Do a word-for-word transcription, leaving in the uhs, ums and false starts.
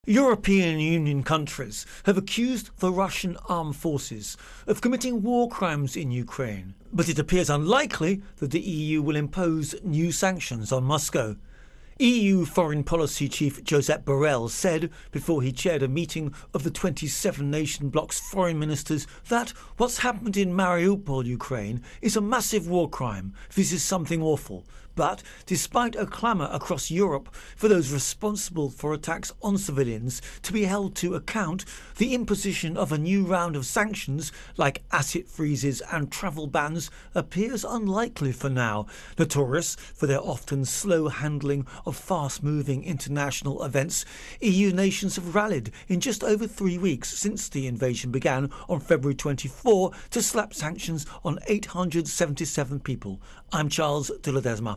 European Union countries have accused the Russian armed forces of committing war crimes in Ukraine, but it appears unlikely that the E U will impose new sanctions on Moscow. E U Foreign Policy Chief Josep Borrell said before he chaired a meeting of the twenty-seven nation bloc's foreign ministers that what's happened in Mariupol, Ukraine, is a massive war crime. This is something awful. But despite a clamour across Europe for those responsible for attacks on civilians to be held to account, the imposition of a new round of sanctions like asset freezes and travel bans appears unlikely for now. Notorious for their often slow handling of fast-moving international events, E U nations have rallied in just over three weeks since the invasion began on February twenty-fourth to slap sanctions on eight hundred seventy-seven people. I'm Charles de Ledesma.